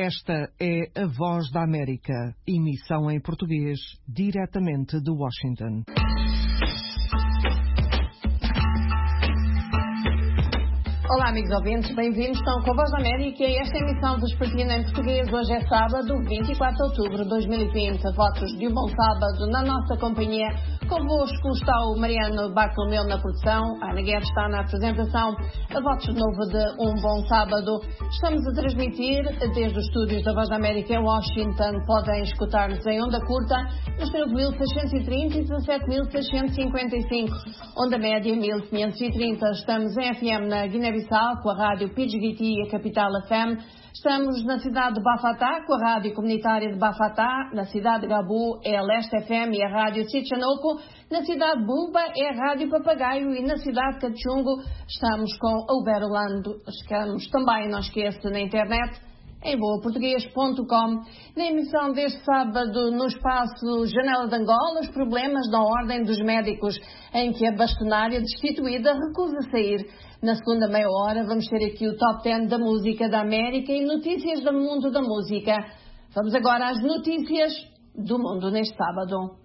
Esta é a Voz da América, emissão em português, diretamente de Washington. Olá, amigos ouvintes, bem-vindos. Estão com a Voz da América e esta emissão vespertina em português. Hoje é sábado, 24 de outubro de 2020. Votos de um bom sábado na nossa companhia. Convosco está o Mariano Bartolomeu na produção, a Ana Guerra está na apresentação. A votos de novo de um bom sábado. Estamos a transmitir desde os estúdios da Voz da América em Washington. Podem escutar-nos em onda curta nos 13.630 e 17.655. Onda média 1.530. Estamos em FM na Guiné-Bissau com a rádio Pidgiti e a Capital FM. Estamos na cidade de Bafatá com a rádio comunitária de Bafatá. Na cidade de Gabu é a Leste FM e a rádio Sichanoko. Na cidade de Bumba é a rádio Papagaio e na cidade de Cachungo estamos com a Uberlando. Estamos também, não esqueça, na internet em boaportuguês.com. Na emissão deste sábado, no espaço Janela de Angola, os problemas da Ordem dos Médicos, em que a bastonária destituída recusa sair. Na segunda meia hora, vamos ter aqui o Top 10 da Música da América e notícias do mundo da música. Vamos agora às notícias do mundo neste sábado.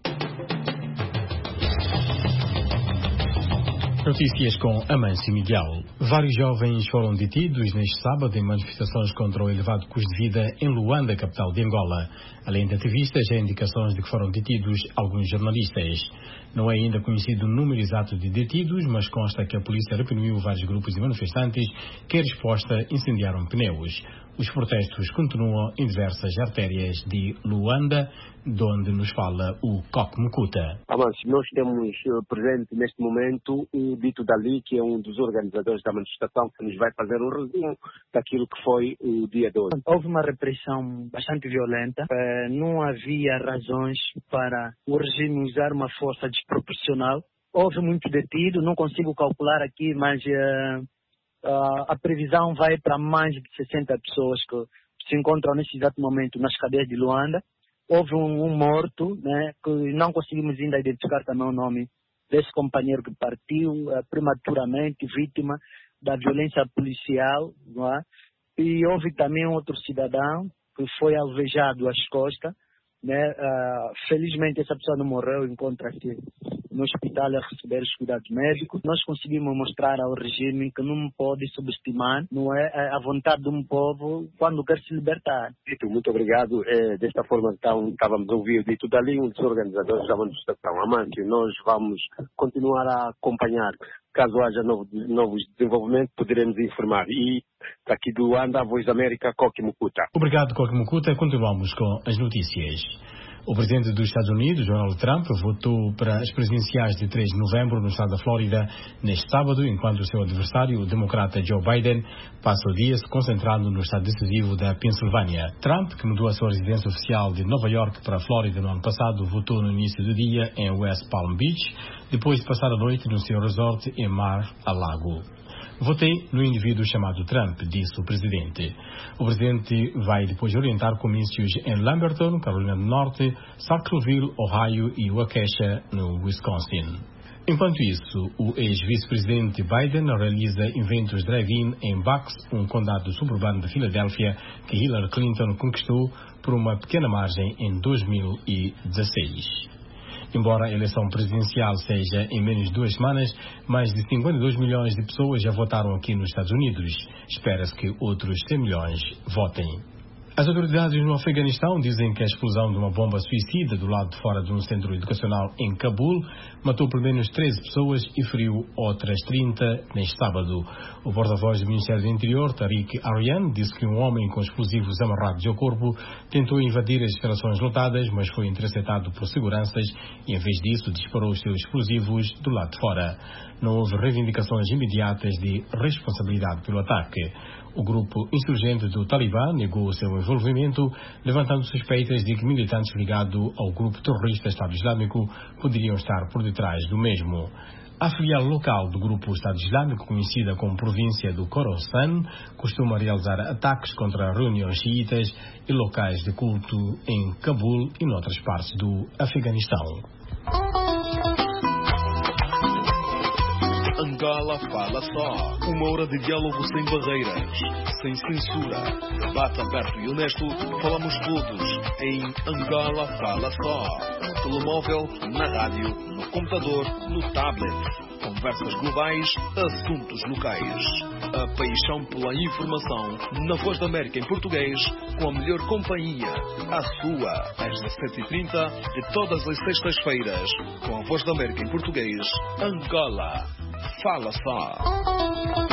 Notícias com Amâncio Miguel. Vários jovens foram detidos neste sábado em manifestações contra o elevado custo de vida em Luanda, capital de Angola. Além de ativistas, há indicações de que foram detidos alguns jornalistas. Não é ainda conhecido o número exato de detidos, mas consta que a polícia reprimiu vários grupos de manifestantes que, em resposta, incendiaram pneus. Os protestos continuam em diversas artérias de Luanda, de onde nos fala o Coque Mukuta. Nós temos presente neste momento o Dito Dali, que é um dos organizadores da manifestação, que nos vai fazer um resumo daquilo que foi o dia de hoje. Houve uma repressão bastante violenta. Não havia razões para o regime usar uma força desproporcional. Houve muito detido, não consigo calcular aqui, mas a previsão vai para mais de 60 pessoas que se encontram nesse exato momento nas cadeias de Luanda. Houve um morto, né, que não conseguimos ainda identificar também o nome desse companheiro que partiu prematuramente, vítima da violência policial. Não é? E houve também outro cidadão que foi alvejado às costas. Né? Felizmente essa pessoa não morreu, encontra-se no hospital a receber os cuidados médicos. Nós conseguimos mostrar ao regime que não pode subestimar, não é, a vontade de um povo quando quer se libertar. Dito, muito obrigado. Desta forma, então, estávamos a ouvir o Dito Dali, um dos organizadores da manifestação. Amâncio, nós vamos continuar a acompanhar. Caso haja novos desenvolvimentos, poderemos informar. E daqui do Luanda, a Voz da América, Coque Mukuta. Obrigado, Coque Mukuta. Continuamos com as notícias. O presidente dos Estados Unidos, Donald Trump, votou para as presidenciais de 3 de novembro no estado da Flórida neste sábado, enquanto o seu adversário, o democrata Joe Biden, passa o dia se concentrando no estado decisivo da Pensilvânia. Trump, que mudou a sua residência oficial de Nova York para a Flórida no ano passado, votou no início do dia em West Palm Beach, depois de passar a noite no seu resort em Mar-a-Lago. Votei no indivíduo chamado Trump, disse o presidente. O presidente vai depois orientar comícios em Lamberton, Carolina do Norte, Sackville, Ohio e Waukesha, no Wisconsin. Enquanto isso, o ex-vice-presidente Biden realiza eventos drive-in em Bucks, um condado suburbano de Filadélfia, que Hillary Clinton conquistou por uma pequena margem em 2016. Embora a eleição presidencial seja em menos de 2 semanas, mais de 52 milhões de pessoas já votaram aqui nos Estados Unidos. Espera-se que outros 100 milhões votem. As autoridades no Afeganistão dizem que a explosão de uma bomba suicida do lado de fora de um centro educacional em Cabul matou pelo menos 13 pessoas e feriu outras 30 neste sábado. O porta-voz do Ministério do Interior, Tariq Aryan, disse que um homem com explosivos amarrados ao corpo tentou invadir as instalações lotadas, mas foi interceptado por seguranças e, em vez disso, disparou os seus explosivos do lado de fora. Não houve reivindicações imediatas de responsabilidade pelo ataque. O grupo insurgente do Talibã negou o seu envolvimento, levantando suspeitas de que militantes ligados ao grupo terrorista Estado Islâmico poderiam estar por detrás do mesmo. A filial local do grupo Estado Islâmico, conhecida como província do Khorasan, costuma realizar ataques contra reuniões xiitas e locais de culto em Cabul e noutras partes do Afeganistão. Angola Fala Só. Uma hora de diálogo sem barreiras, sem censura. Debate aberto e honesto. Falamos todos em Angola Fala Só. No telemóvel, na rádio, no computador, no tablet. Conversas globais, assuntos locais. A paixão pela informação na Voz da América em português, com a melhor companhia. A sua, às 17h30, de todas as sextas-feiras, com a Voz da América em português, Angola Fala Só.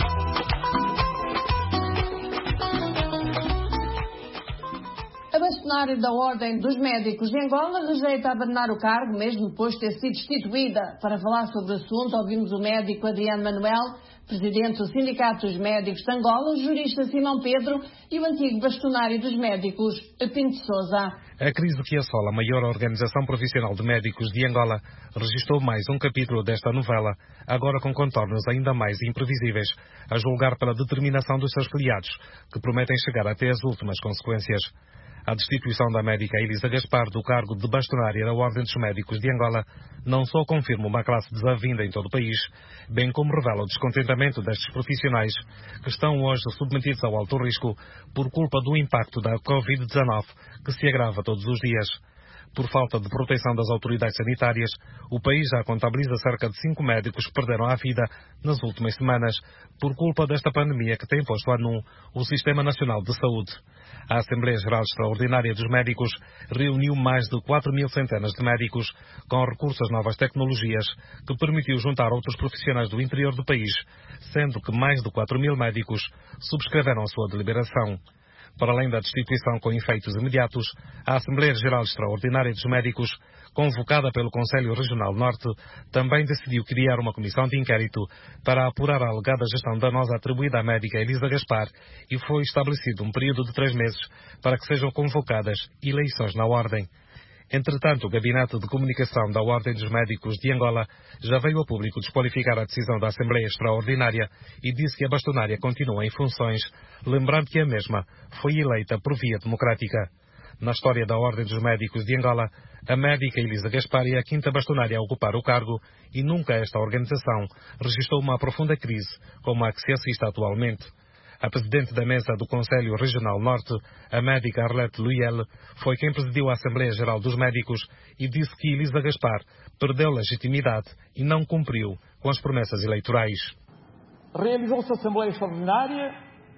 A bastonária da Ordem dos Médicos de Angola rejeita abandonar o cargo, mesmo depois de ter sido destituída. Para falar sobre o assunto, ouvimos o médico Adriano Manuel, presidente do Sindicato dos Médicos de Angola, o jurista Simão Pedro e o antigo bastonário dos médicos, Pinto Sousa. A crise que assola a maior organização profissional de médicos de Angola registrou mais um capítulo desta novela, agora com contornos ainda mais imprevisíveis, a julgar pela determinação dos seus filiados, que prometem chegar até as últimas consequências. A destituição da médica Elisa Gaspar do cargo de bastonária da Ordem dos Médicos de Angola não só confirma uma classe desavinda em todo o país, bem como revela o descontentamento destes profissionais que estão hoje submetidos ao alto risco por culpa do impacto da Covid-19, que se agrava todos os dias. Por falta de proteção das autoridades sanitárias, o país já contabiliza cerca de 5 médicos que perderam a vida nas últimas semanas por culpa desta pandemia que tem posto a nu o Sistema Nacional de Saúde. A Assembleia Geral Extraordinária dos Médicos reuniu mais de 4.000 centenas de médicos com recurso às novas tecnologias, que permitiu juntar outros profissionais do interior do país, sendo que mais de 4.000 médicos subscreveram a sua deliberação. Para além da destituição com efeitos imediatos, a Assembleia Geral Extraordinária dos Médicos, convocada pelo Conselho Regional Norte, também decidiu criar uma comissão de inquérito para apurar a alegada gestão danosa atribuída à médica Elisa Gaspar e foi estabelecido um período de 3 meses para que sejam convocadas eleições na Ordem. Entretanto, o Gabinete de Comunicação da Ordem dos Médicos de Angola já veio a público desqualificar a decisão da Assembleia Extraordinária e disse que a bastonária continua em funções, lembrando que a mesma foi eleita por via democrática. Na história da Ordem dos Médicos de Angola, a médica Elisa Gaspar é a 5ª bastonária a ocupar o cargo e nunca esta organização registrou uma profunda crise como a que se assiste atualmente. A presidente da mesa do Conselho Regional Norte, a médica Arlette Luyel, foi quem presidiu a Assembleia Geral dos Médicos e disse que Elisa Gaspar perdeu legitimidade e não cumpriu com as promessas eleitorais. Realizou-se a Assembleia Extraordinária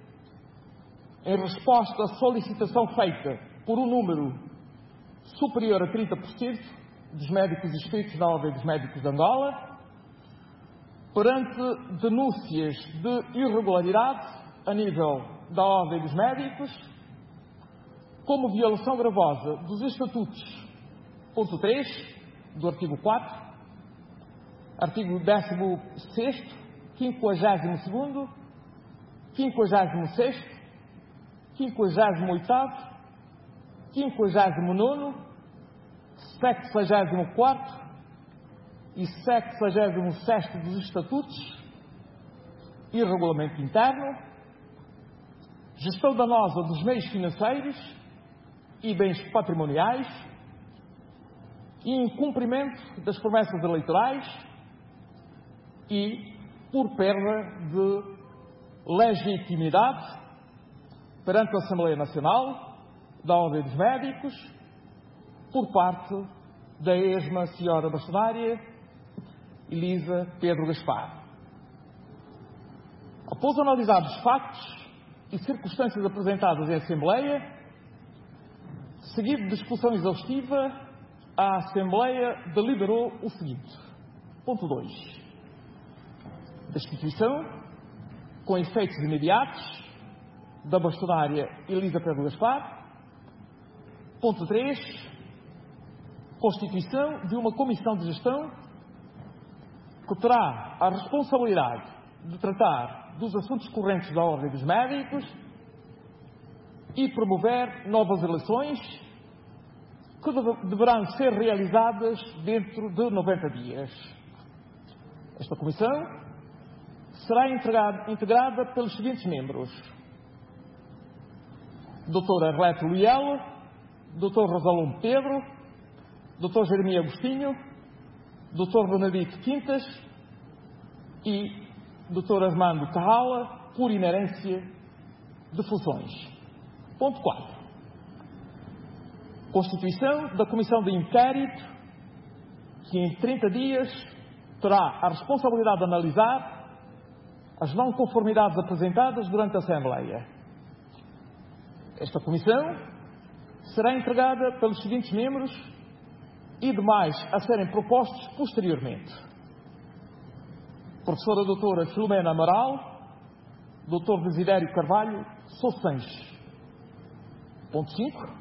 em resposta à solicitação feita por um número superior a 30% dos médicos inscritos na Ordem dos Médicos de Angola, perante denúncias de irregularidade a nível da Ordem dos Médicos, como violação gravosa dos Estatutos, ponto 3, do artigo 4, artigo 16º, 52º, 56º, 58º, 59º, 74º e 76º dos Estatutos e Regulamento Interno, gestão danosa dos meios financeiros e bens patrimoniais e incumprimento das promessas eleitorais e por perda de legitimidade perante a Assembleia Nacional da Ordem dos Médicos por parte da esma senhora bastonária Elisa Pedro Gaspar. Após analisar os factos e circunstâncias apresentadas em Assembleia, seguido de discussão exaustiva, a Assembleia deliberou o seguinte. Ponto 2. Destituição, com efeitos imediatos, da bastonária Elisa Pedro Gaspar. Ponto 3. Constituição de uma comissão de gestão que terá a responsabilidade de tratar dos assuntos correntes da Ordem dos Médicos e promover novas eleições que deverão ser realizadas dentro de 90 dias. Esta comissão será integrada pelos seguintes membros: Dr. Arlette Luyel, Dr. Rosalom Pedro, Dr. Jeremias Agostinho, Dr. Benedito Quintas, e Dr. Armando Carrala, por inerência de funções. Ponto 4. Constituição da Comissão de Inquérito, que em 30 dias terá a responsabilidade de analisar as não conformidades apresentadas durante a Assembleia. Esta comissão será entregada pelos seguintes membros e demais a serem propostos posteriormente: Professora Doutora Filomena Amaral, Dr. Desidério Carvalho Sousanches. Ponto 5.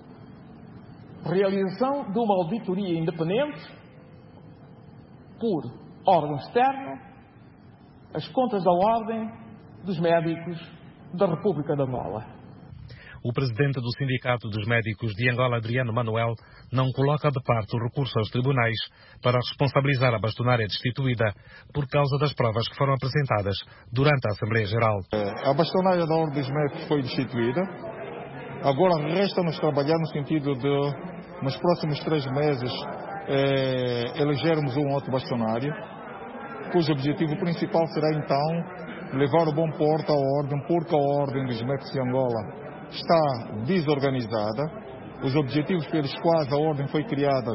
Realização de uma auditoria independente por órgão externo as contas da Ordem dos Médicos da República de Angola. O presidente do Sindicato dos Médicos de Angola, Adriano Manuel, não coloca de parte o recurso aos tribunais para responsabilizar a bastonária destituída por causa das provas que foram apresentadas durante a Assembleia Geral. A bastonária da Ordem dos Médicos foi destituída. Agora resta-nos trabalhar no sentido de, nos próximos 3 meses, elegermos um outro bastonário, cujo objetivo principal será então levar o bom porto à Ordem, porque a Ordem dos Médicos de Angola está desorganizada. Os objetivos pelos quais a Ordem foi criada,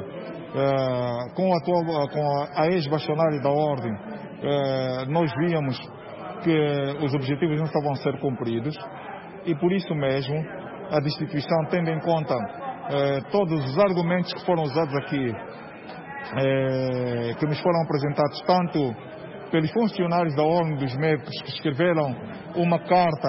com a ex-bastonária da Ordem, nós víamos que os objetivos não estavam a ser cumpridos, e por isso mesmo a destituição, tendo em conta todos os argumentos que foram usados aqui, que nos foram apresentados tanto pelos funcionários da Ordem dos Médicos, que escreveram uma carta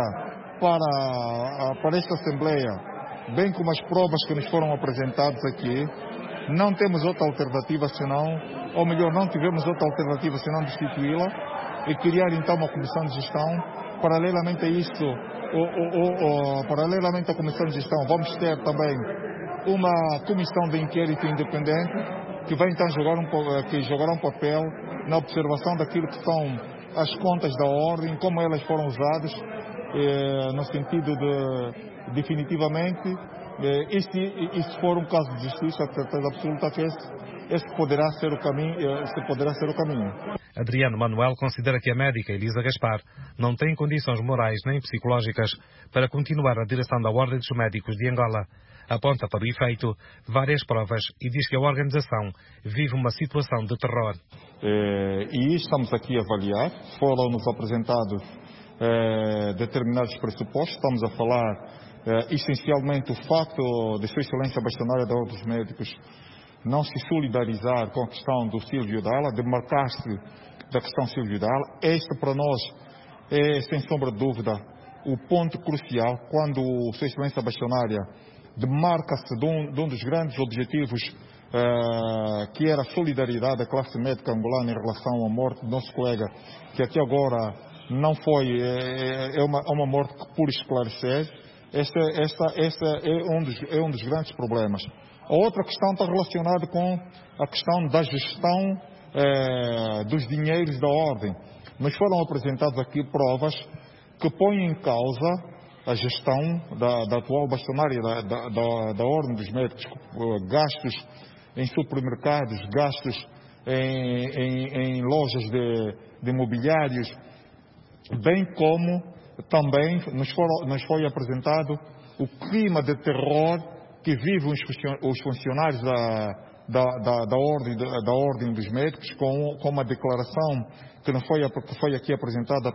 para esta Assembleia, bem como as provas que nos foram apresentadas aqui, não temos outra alternativa senão, ou melhor, não tivemos outra alternativa senão destituí-la e criar então uma comissão de gestão. Paralelamente a isso, paralelamente à comissão de gestão, vamos ter também uma comissão de inquérito independente que vai então jogará um papel na observação daquilo que são as contas da Ordem, como elas foram usadas, no sentido de, definitivamente, e se for um caso de justiça, a certeza absoluta que esse poderá ser o caminho. Adriano Manuel considera que a médica Elisa Gaspar não tem condições morais nem psicológicas para continuar na direção da Ordem dos Médicos de Angola. Aponta para o efeito várias provas e diz que a organização vive uma situação de terror. E estamos aqui a avaliar, foram-nos apresentados determinados pressupostos. Estamos a falar essencialmente o facto de Sua Excelência a Bastonária da Ordem dos Médicos não se solidarizar com a questão do Silvio Dalla, de marcar-se da questão Silvio Dalla. Este para nós é, sem sombra de dúvida, o ponto crucial quando Sua Excelência a Bastonária demarca-se de um dos grandes objetivos, que era a solidariedade da classe médica angolana em relação à morte do nosso colega, que até agora não foi, é uma morte que por esclarecer. Esta é um dos grandes problemas. A outra questão está relacionada com a questão da gestão dos dinheiros da Ordem. Nos foram apresentadas aqui provas que põem em causa a gestão da atual bastonária da Ordem dos Médicos, gastos em supermercados, gastos em lojas de imobiliários, bem como também nos foi apresentado o clima de terror que vivem os funcionários da Ordem dos Médicos, com uma declaração que foi aqui apresentada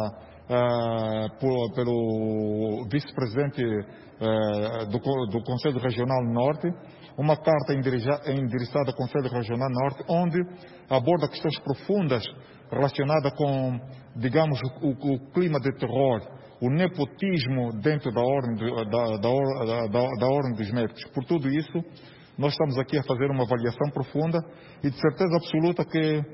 pelo vice-presidente do Conselho Regional Norte, uma carta endereçada ao Conselho Regional Norte, onde aborda questões profundas relacionadas com, digamos, o clima de terror, o nepotismo dentro da Ordem dos Médicos. Por tudo isso, nós estamos aqui a fazer uma avaliação profunda e de certeza absoluta que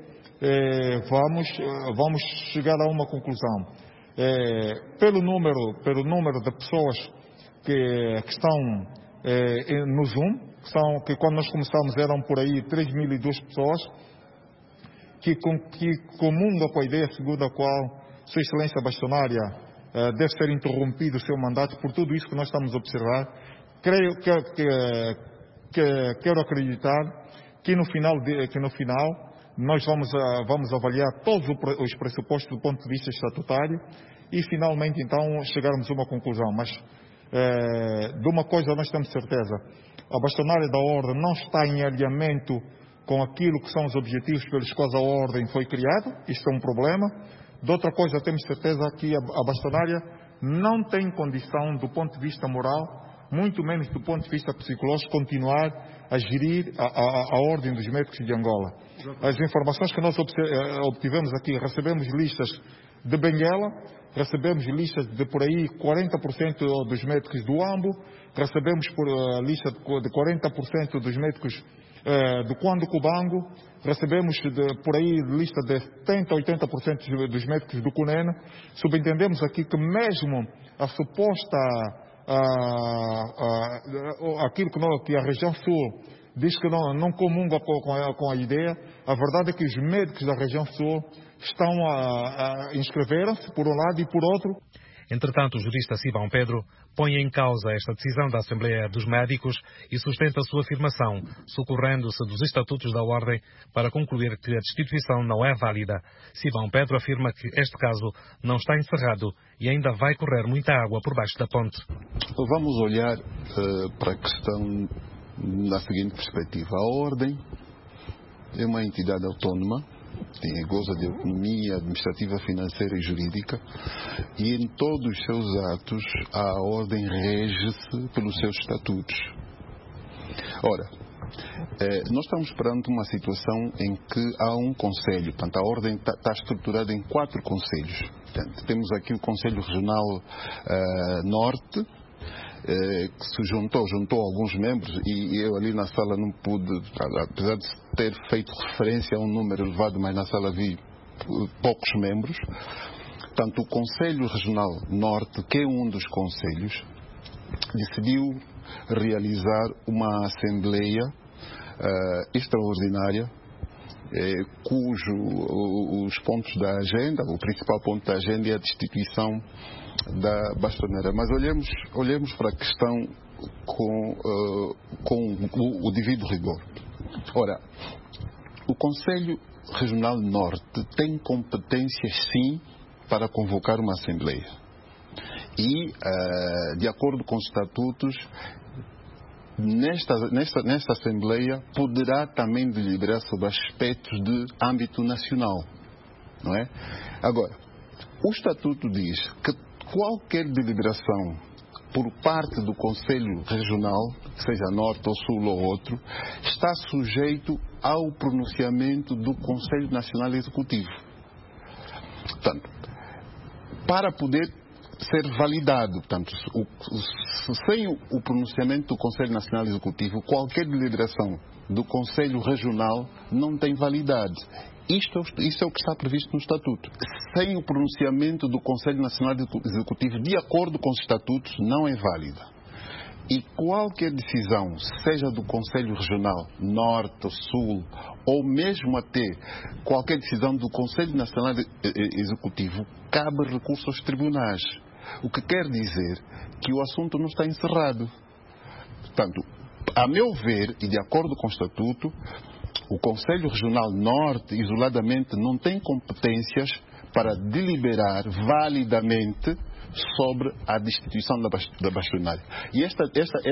vamos chegar a uma conclusão. Pelo número de pessoas que estão no Zoom, que quando nós começamos eram por aí 3.002 pessoas, que comungam com a ideia segundo a qual Sua Excelência Bastonária deve ser interrompido o seu mandato. Por tudo isso que nós estamos a observar, quero acreditar que no final nós vamos avaliar todos os pressupostos do ponto de vista estatutário e finalmente então chegarmos a uma conclusão. Mas de uma coisa nós temos certeza: a bastonária da ordem não está em alinhamento com aquilo que são os objetivos pelos quais a ordem foi criada. Isto é um problema. De outra coisa, temos certeza que a bastonária não tem condição, do ponto de vista moral, muito menos do ponto de vista psicológico, continuar a gerir a ordem dos médicos de Angola. As informações que nós obtivemos aqui: recebemos listas de Benguela, recebemos listas de por aí 40% dos médicos do Ambo, recebemos por lista de 40% dos médicos do Quando Cubango, recebemos por aí lista de 70% a 80% dos médicos do Cunene. Subentendemos aqui que mesmo a suposta aquilo que a região sul diz que não comunga com a ideia, a verdade é que os médicos da região sul inscreveram-se por um lado e por outro. Entretanto, o jurista Simão Pedro põe em causa esta decisão da Assembleia dos Médicos e sustenta a sua afirmação, socorrendo-se dos estatutos da Ordem para concluir que a destituição não é válida. Simão Pedro afirma que este caso não está encerrado e ainda vai correr muita água por baixo da ponte. Vamos olhar para a questão na seguinte perspectiva. A Ordem é uma entidade autónoma, goza de autonomia administrativa, financeira e jurídica, e em todos os seus atos a Ordem rege-se pelos seus estatutos. Ora, nós estamos perante uma situação em que há um conselho. Portanto, a Ordem está estruturada em 4 conselhos. Portanto, temos aqui o Conselho Regional Norte, que se juntou alguns membros, e eu ali na sala não pude, apesar de ter feito referência a um número elevado, mas na sala vi poucos membros. Portanto, o Conselho Regional Norte, que é um dos conselhos, decidiu realizar uma assembleia extraordinária, os pontos da agenda, o principal ponto da agenda é a destituição da bastoneira. Mas olhemos para a questão com o devido rigor. Ora, o Conselho Regional Norte tem competências, sim, para convocar uma assembleia. E, de acordo com os estatutos, nesta Assembleia poderá também deliberar sobre aspectos de âmbito nacional, não é? Agora, o Estatuto diz que qualquer deliberação por parte do Conselho Regional, seja Norte ou Sul ou outro, está sujeito ao pronunciamento do Conselho Nacional Executivo. Portanto, para poder ser validado, portanto, sem o pronunciamento do Conselho Nacional Executivo, qualquer deliberação do Conselho Regional não tem validade. Isso é o que está previsto no Estatuto. Sem o pronunciamento do Conselho Nacional Executivo, de acordo com os estatutos, não é válida. E qualquer decisão, seja do Conselho Regional, Norte ou Sul, ou mesmo até qualquer decisão do Conselho Nacional Executivo, cabe recurso aos tribunais. O que quer dizer que o assunto não está encerrado. Portanto, a meu ver, e de acordo com o Estatuto, o Conselho Regional Norte, isoladamente, não tem competências para deliberar validamente sobre a destituição da bastonária. E esta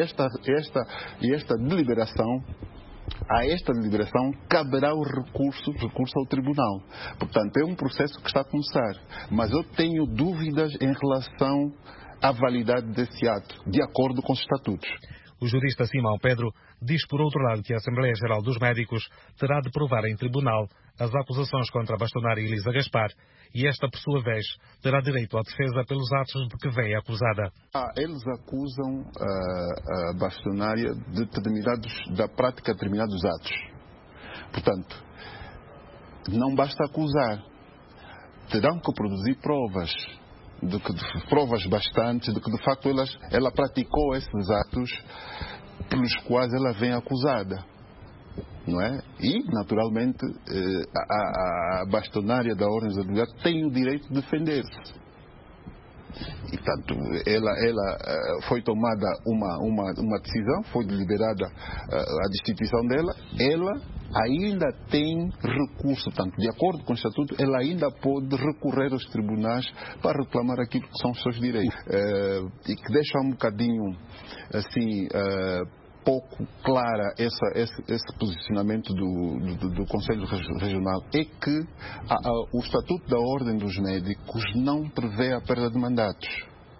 deliberação, a esta deliberação caberá o recurso ao tribunal. Portanto, é um processo que está a começar. Mas eu tenho dúvidas em relação à validade desse ato, de acordo com os estatutos. O jurista Simão Pedro diz, por outro lado, que a Assembleia Geral dos Médicos terá de provar em tribunal as acusações contra a bastonária Elisa Gaspar e esta, por sua vez, terá direito à defesa pelos atos de que vem acusada. Eles acusam a bastonária da prática de determinados atos. Portanto, não basta acusar. Terão que produzir provas. Provas bastantes de que, de facto, ela praticou esses atos pelos quais ela vem acusada, não é? E, naturalmente, a bastonária da Ordem dos Advogados tem o direito de defender-se. E, portanto, ela foi tomada uma decisão, foi deliberada a destituição dela, ela ainda tem recurso, portanto, de acordo com o Estatuto, ela ainda pode recorrer aos tribunais para reclamar aquilo que são os seus direitos. E que deixa um bocadinho, assim, pouco clara esse posicionamento do Conselho Regional é que o Estatuto da Ordem dos Médicos não prevê a perda de mandatos.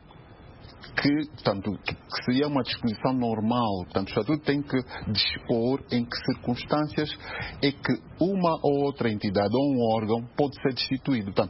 Que seria uma disposição normal. Portanto, o Estatuto tem que dispor em que circunstâncias é que uma ou outra entidade ou um órgão pode ser destituído. Portanto,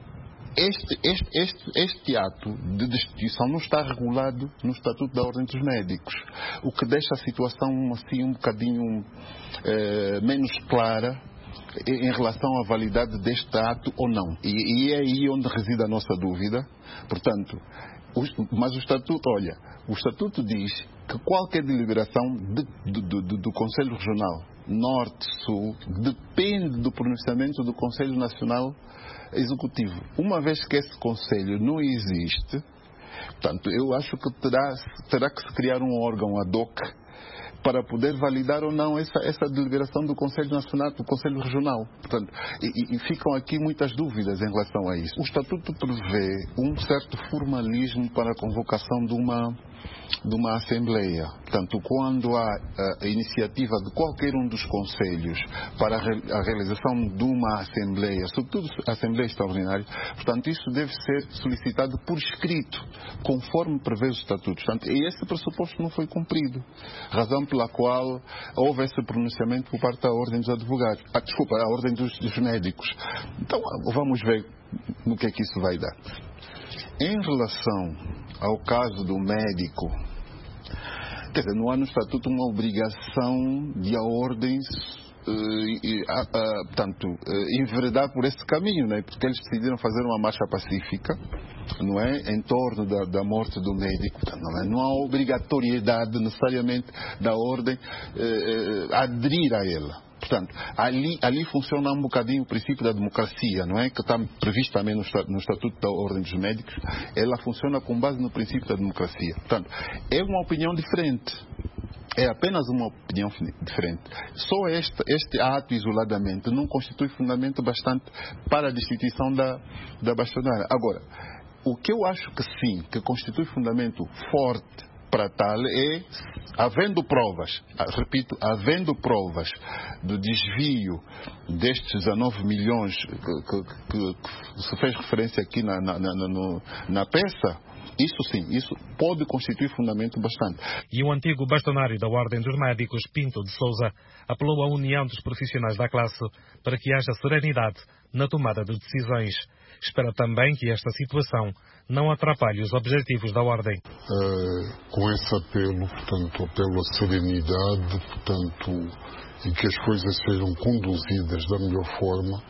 este ato de destituição não está regulado no Estatuto da Ordem dos Médicos, o que deixa a situação assim um bocadinho menos clara em relação à validade deste ato ou não. E é aí onde reside a nossa dúvida. Portanto, mas o Estatuto diz que qualquer deliberação do Conselho Regional Norte-Sul depende do pronunciamento do Conselho Nacional Executivo. Uma vez que esse Conselho não existe, portanto, eu acho que terá que se criar um órgão ad hoc para poder validar ou não essa deliberação do Conselho Nacional, do Conselho Regional. Portanto, e ficam aqui muitas dúvidas em relação a isso. O Estatuto prevê um certo formalismo para a convocação de uma Assembleia. Portanto, quando há a iniciativa de qualquer um dos conselhos para a realização de uma Assembleia, sobretudo a Assembleia Extraordinária, portanto, isso deve ser solicitado por escrito, conforme prevê os estatutos. Portanto, esse pressuposto não foi cumprido, razão pela qual houve esse pronunciamento por parte da Ordem dos Advogados, a Ordem dos Médicos. Então, vamos ver no que é que isso vai dar. Em relação ao caso do médico, quer dizer, não há no Estatuto uma obrigação de a Ordem enveredar por esse caminho, né? Porque eles decidiram fazer uma marcha pacífica, não é, em torno da morte do médico. Não há obrigatoriedade necessariamente da Ordem aderir a ela. Portanto, ali funciona um bocadinho o princípio da democracia, não é? Que está previsto também no Estatuto da Ordem dos Médicos. Ela funciona com base no princípio da democracia. Portanto, é uma opinião diferente. É apenas uma opinião diferente. Só este ato isoladamente não constitui fundamento bastante para a destituição da bastonária. Agora, o que eu acho que sim, que constitui fundamento forte para tal é, havendo provas, repito, havendo provas do desvio destes 19 milhões que se fez referência aqui na peça, isso sim, isso pode constituir fundamento bastante. E o antigo bastonário da Ordem dos Médicos, Pinto de Sousa, apelou à união dos profissionais da classe para que haja serenidade na tomada de decisões. Espera também que esta situação não atrapalhe os objetivos da Ordem. Com esse apelo, portanto, apelo à serenidade, portanto, e que as coisas sejam conduzidas da melhor forma,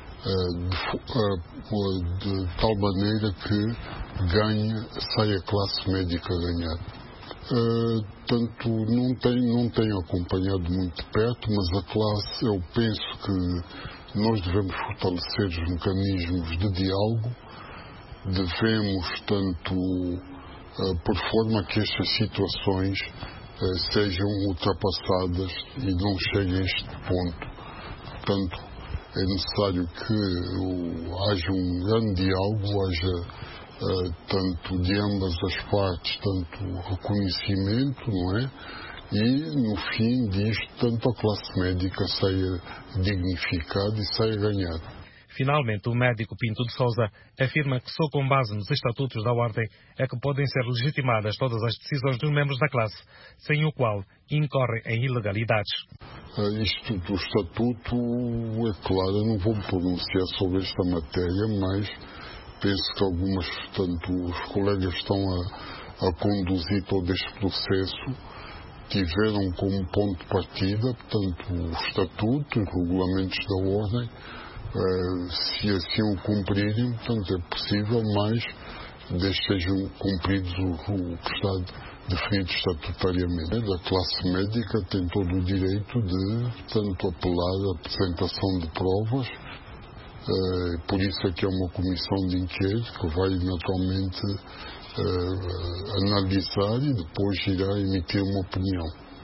de tal maneira que saia a classe médica a ganhar. Tanto não tenho acompanhado muito de perto, mas a classe, eu penso que nós devemos fortalecer os mecanismos de diálogo, devemos, tanto por forma que estas situações sejam ultrapassadas e não cheguem a este ponto. Portanto, é necessário que haja um grande diálogo, haja tanto de ambas as partes, tanto reconhecimento, não é? E, no fim disto, tanto a classe médica saia dignificada e saia ganhada. Finalmente, o médico Pinto de Sousa afirma que só com base nos estatutos da Ordem é que podem ser legitimadas todas as decisões dos membros da classe, sem o qual incorrem em ilegalidades. Isto do estatuto, é claro, eu não vou me pronunciar sobre esta matéria, mas penso que os colegas estão a conduzir todo este processo, tiveram como ponto de partida, portanto, o estatuto, os regulamentos da Ordem. Se assim o cumprirem, portanto, é possível, mas desde que sejam cumpridos o que está definido estatutariamente. A classe médica tem todo o direito de, portanto, apelar à apresentação de provas, por isso é que é uma comissão de inquérito que vai naturalmente analisar e depois irá emitir uma opinião.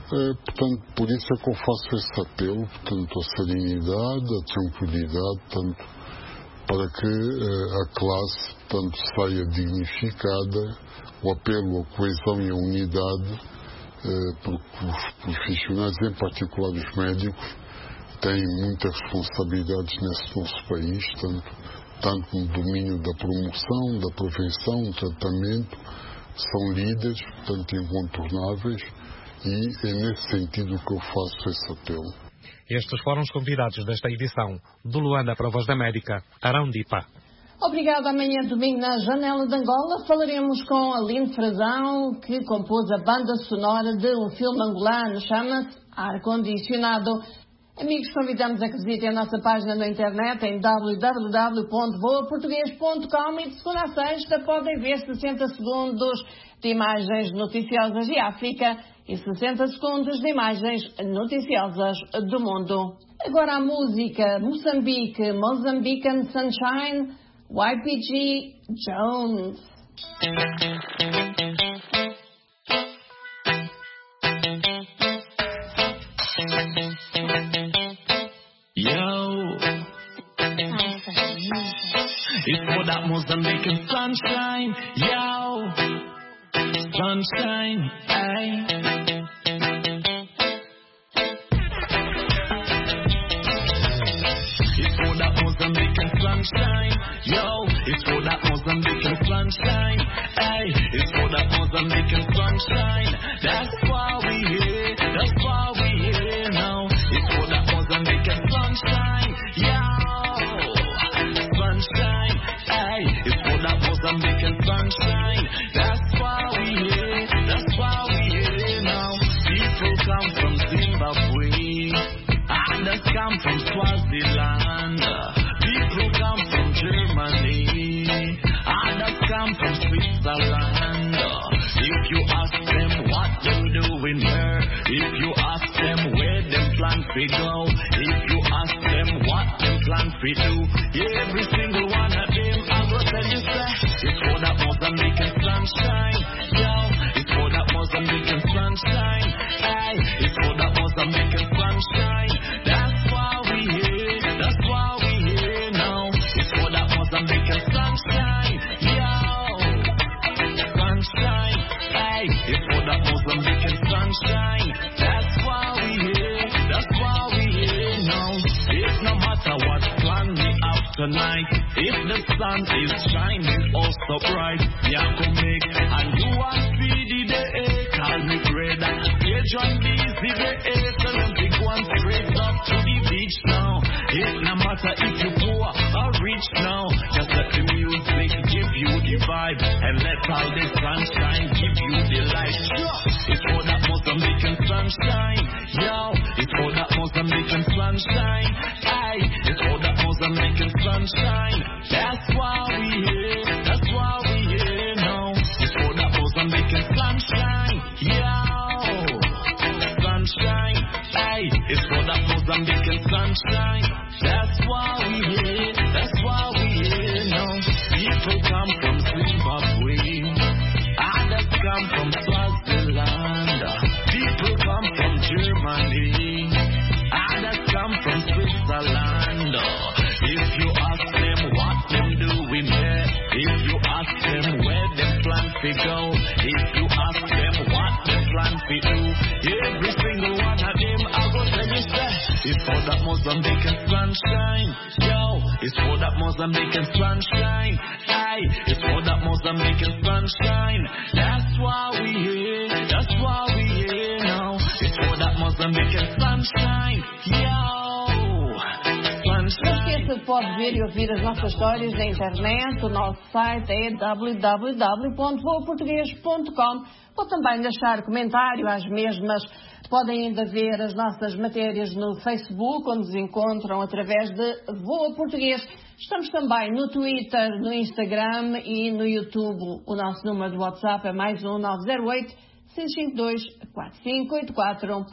Portanto, por isso é que eu faço esse apelo, portanto, a serenidade, a tranquilidade, portanto, para que a classe, portanto, saia dignificada, o apelo à coesão e à unidade, porque os profissionais, em particular os médicos, têm muitas responsabilidades nesse nosso país, tanto no domínio da promoção, da prevenção, do tratamento, são líderes, portanto, incontornáveis, e é nesse sentido que eu faço esse apelo. Estes foram os convidados desta edição do Luanda para a Voz da América, Arão Dipa. Obrigada. Amanhã, domingo, na Janela de Angola, falaremos com Aline Frazão, que compôs a banda sonora de um filme angolano, chama-se Ar Condicionado. Amigos, convidamos a que visitem a nossa página na internet em www.voaportugues.com e de segunda a sexta podem ver 60 segundos de imagens noticiosas de África e 60 segundos de imagens noticiosas do mundo. Agora a música Moçambique, Mozambican Sunshine, YPG Jones. It's for that Mozambican sunshine, yo, sunshine, ay. It's for that Mozambican sunshine, yo, it's for that Mozambican sunshine, ay. It's for that Mozambican sunshine, that's why we here, that's why we here now. It's for that Mozambican sunshine, yo, sunshine. It's for that Mozambican sunshine. That's why we here. That's why we here now. People come from Zimbabwe, others come from Swaziland. People come from Germany, others come from Switzerland. If you ask them what they're doing here, if you ask them where them plan to go, if you ask them what them plan to do, every single one of them it's for that Mozambican sunshine, yo. It's for that Mozambican sunshine, ay. It's for that Mozambican sunshine. That's why we here. That's why we here now. It's for that Mozambican sunshine, yo. Sunshine, ay. It's for that Mozambican sunshine. That's why we here. That's why we here now. It's no matter what plan we have tonight. If the sun is shining oh so bright, yeah, go make and you want speedy day, call me brother. You join busy day, so them big one straight up to the beach now. It no matter if you poor or rich now, just let the music give you the vibe and let all the sunshine give you the light. It's for that Mozambican sunshine, yo. It's for that Mozambican sunshine, aye. It's for that Mozambican sunshine. That's why we here. That's why we here now. It's for that Mozambican sunshine, yo. Sunshine, aye. It's for that Mozambican sunshine. That's why we here. That's why we here now. People come from Zimbabwe, others come from Swaziland. People come from Germany, others come from Switzerland. If you ask them what them doing here, if you ask them where them plan to go, if you ask them what them plan to do, every single one of them I go tell you say, it's for that Mozambican sunshine, yo. It's for that Mozambican sunshine, aye. It's for that Mozambican sunshine. That's why we here. That's why we here now. It's for that Mozambican sunshine, yo. Não esqueça de pode ver e ouvir as nossas histórias na internet. O nosso site é www.voaportugues.com. Ou também deixar comentário às mesmas. Podem ainda ver as nossas matérias no Facebook, onde nos encontram através de Voa Português. Estamos também no Twitter, no Instagram e no YouTube. O nosso número de WhatsApp é mais 908 652 4584.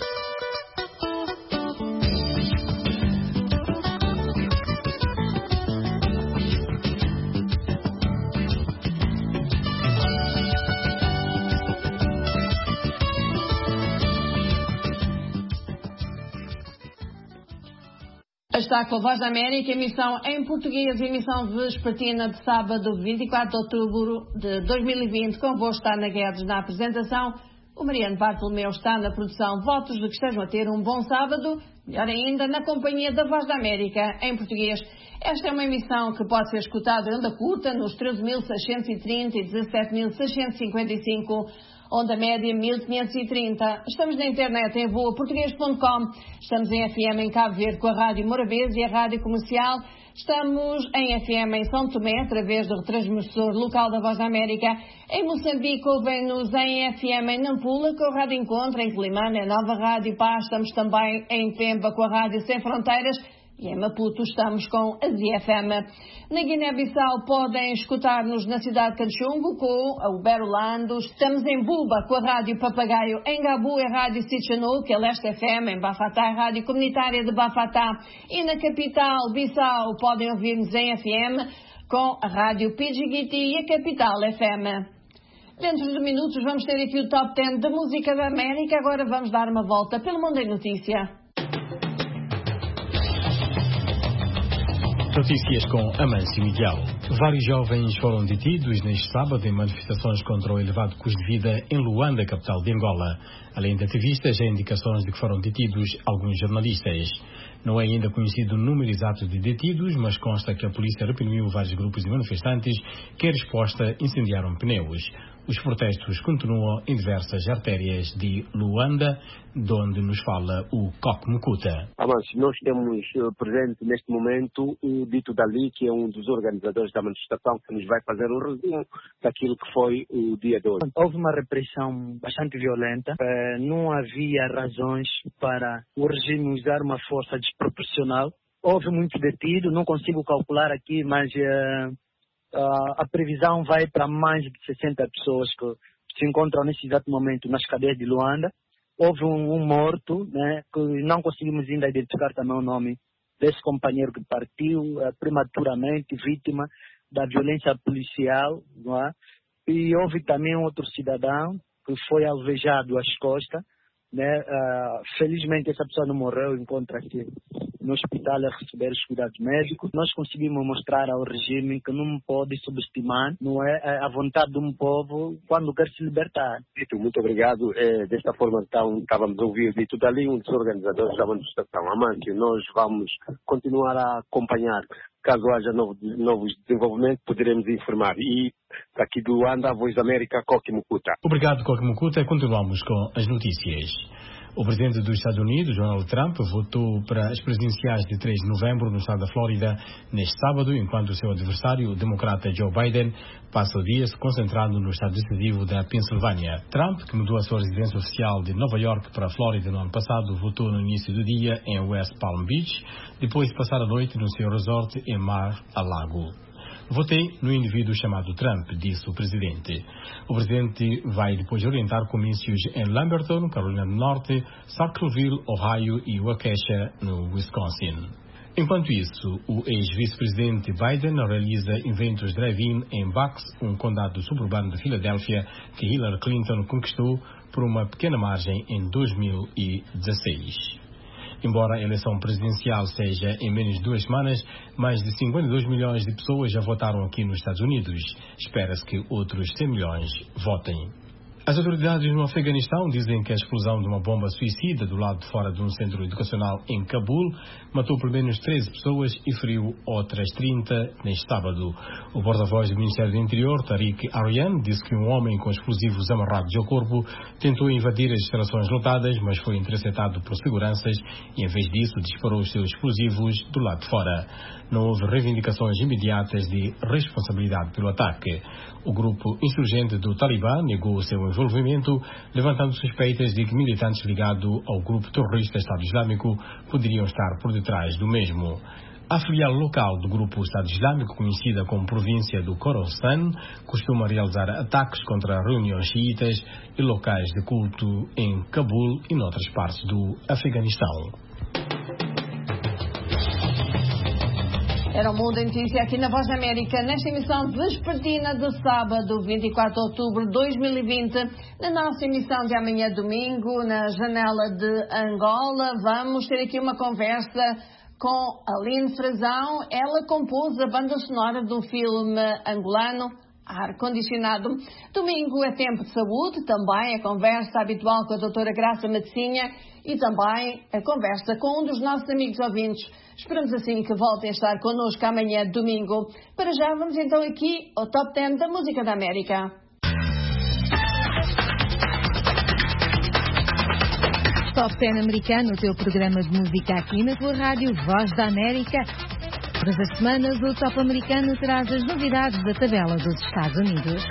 Está com a Voz da América, emissão em português e emissão vespertina de sábado 24 de outubro de 2020. Convosco está Ana Guedes na apresentação. O Mariano Bartolomeu está na produção. Votos de que estejam a ter um bom sábado, melhor ainda, na companhia da Voz da América, em português. Esta é uma emissão que pode ser escutada em onda curta nos 13.630 e 17.655, onda média 1530. Estamos na internet em voaportuguês.com. Estamos em FM em Cabo Verde com a Rádio Morabeza e a Rádio Comercial. Estamos em FM em São Tomé, através do retransmissor local da Voz da América. Em Moçambique, ouvem-nos em FM em Nampula, com a Rádio Encontro, em Climane, a Nova Rádio Paz. Estamos também em Pemba, com a Rádio Sem Fronteiras. E em Maputo estamos com a ZFM. Na Guiné-Bissau podem escutar-nos na cidade de Canchungo com o Berolando. Estamos em Buba com a Rádio Papagaio. Em Gabu é a Rádio Sitchanu, que é Leste FM. Em Bafatá a Rádio Comunitária de Bafatá. E na capital, Bissau, podem ouvir-nos em FM com a Rádio Pidgiguiti e a Capital FM. Dentro de minutos vamos ter aqui o Top 10 da Música da América. Agora vamos dar uma volta pelo Mundo em Notícia. Notícias com Amâncio Miguel. Vários jovens foram detidos neste sábado em manifestações contra o elevado custo de vida em Luanda, capital de Angola. Além de ativistas, há indicações de que foram detidos alguns jornalistas. Não é ainda conhecido o número exato de detidos, mas consta que a polícia reprimiu vários grupos de manifestantes que, em resposta, incendiaram pneus. Os protestos continuam em diversas artérias de Luanda, de onde nos fala o Coque Mukuta. Nós temos presente neste momento o Dito Dali, que é um dos organizadores da manifestação, que nos vai fazer um resumo daquilo que foi o dia de hoje. Houve uma repressão bastante violenta. Não havia razões para o regime usar uma força desproporcional. Houve muito detido, não consigo calcular aqui, mas a previsão vai para mais de 60 pessoas que se encontram nesse exato momento nas cadeias de Luanda. Houve um morto, né, que não conseguimos ainda identificar também o nome desse companheiro que partiu prematuramente, vítima da violência policial, não é? E houve também outro cidadão que foi alvejado às costas, né? Felizmente essa pessoa não morreu, encontra-se no hospital a receber os cuidados médicos. Nós conseguimos mostrar ao regime que não pode subestimar, não é, a vontade de um povo quando quer se libertar. Dito, muito obrigado. Desta forma, então, estávamos a ouvir Dito Dali, um dos organizadores da manifestação. Amâncio, nós vamos continuar a acompanhar. Caso haja novos desenvolvimentos, poderemos informar. E daqui do Luanda, a Voz da América, Coque Mukuta. Obrigado, Coque Mukuta. Continuamos com as notícias. O presidente dos Estados Unidos, Donald Trump, votou para as presidenciais de 3 de novembro no estado da Flórida neste sábado, enquanto o seu adversário, o democrata Joe Biden, passa o dia se concentrando no estado decisivo da Pensilvânia. Trump, que mudou a sua residência oficial de Nova York para a Flórida no ano passado, votou no início do dia em West Palm Beach, depois de passar a noite no seu resort em Mar-a-Lago. Votei no indivíduo chamado Trump, disse o presidente. O presidente vai depois orientar comícios em Lamberton, Carolina do Norte, Circleville, Ohio e Waukesha, no Wisconsin. Enquanto isso, o ex-vice-presidente Biden realiza eventos drive-in em Bucks, um condado suburbano de Filadélfia, que Hillary Clinton conquistou por uma pequena margem em 2016. Embora a eleição presidencial seja em menos de 2 semanas, mais de 52 milhões de pessoas já votaram aqui nos Estados Unidos. Espera-se que outros 100 milhões votem. As autoridades no Afeganistão dizem que a explosão de uma bomba suicida do lado de fora de um centro educacional em Cabul matou pelo menos 13 pessoas e feriu outras 30 neste sábado. O porta-voz do Ministério do Interior, Tariq Aryan, disse que um homem com explosivos amarrados ao corpo tentou invadir as instalações lotadas, mas foi interceptado por seguranças e, em vez disso, disparou os seus explosivos do lado de fora. Não houve reivindicações imediatas de responsabilidade pelo ataque. O grupo insurgente do Talibã negou o seu envolvimento, levantando suspeitas de que militantes ligados ao grupo terrorista Estado Islâmico poderiam estar por detrás do mesmo. A filial local do grupo Estado Islâmico, conhecida como província do Khorasan, costuma realizar ataques contra reuniões xiitas e locais de culto em Cabul e noutras partes do Afeganistão. Era o Mundo em Notícia aqui na Voz da América, nesta emissão vespertina de sábado, 24 de outubro de 2020. Na nossa emissão de amanhã domingo, na janela de Angola, vamos ter aqui uma conversa Com Aline Frazão, ela compôs a banda sonora do filme angolano Ar-Condicionado. Domingo é tempo de saúde, também a conversa habitual com a doutora Graça Medicinha e também a conversa com um dos nossos amigos ouvintes. Esperamos assim que voltem a estar connosco amanhã, domingo. Para já, vamos então aqui ao Top 10 da Música da América. Top 10 americano, o teu programa de música aqui na tua rádio Voz da América. Todas as semanas, o Top americano traz as novidades da tabela dos Estados Unidos.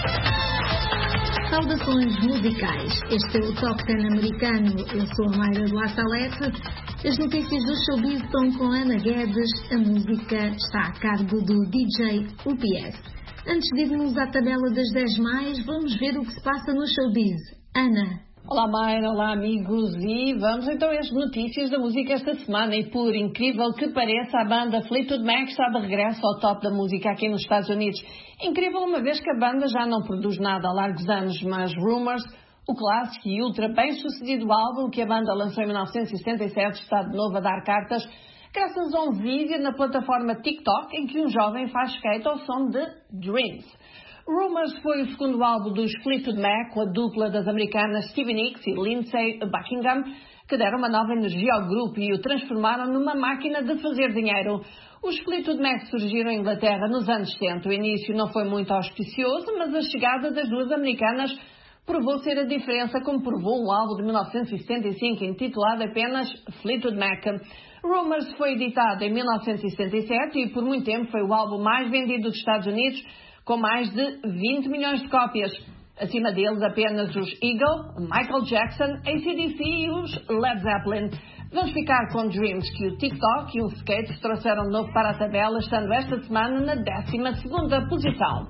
Saudações musicais. Este é o Top 10 americano. Eu sou a Mayra do La Salete. As notícias do showbiz estão com Ana Guedes. A música está a cargo do DJ UPS. Antes de irmos à tabela das 10 mais, vamos ver o que se passa no showbiz. Ana. Olá Mayra, olá amigos, e vamos então às notícias da música esta semana. E por incrível que pareça, a banda Fleetwood Mac está de regresso ao top da música aqui nos Estados Unidos. Incrível, uma vez que a banda já não produz nada há largos anos, mas Rumors, o clássico e ultra bem sucedido álbum que a banda lançou em 1977, está de novo a dar cartas, graças a um vídeo na plataforma TikTok em que um jovem faz skate ao som de Dreams. Rumors foi o segundo álbum dos Fleetwood Mac, com a dupla das americanas Stevie Nicks e Lindsey Buckingham, que deram uma nova energia ao grupo e o transformaram numa máquina de fazer dinheiro. Os Fleetwood Mac surgiram em Inglaterra nos anos 70. O início não foi muito auspicioso, mas a chegada das duas americanas provou ser a diferença, como provou um álbum de 1975 intitulado apenas Fleetwood Mac. Rumors foi editado em 1977 e por muito tempo foi o álbum mais vendido dos Estados Unidos, com mais de 20 milhões de cópias. Acima deles apenas os Eagle, Michael Jackson, AC/DC e os Led Zeppelin. Vamos ficar com Dreams, que o TikTok e o skate trouxeram de novo para a tabela, estando esta semana na 12ª posição.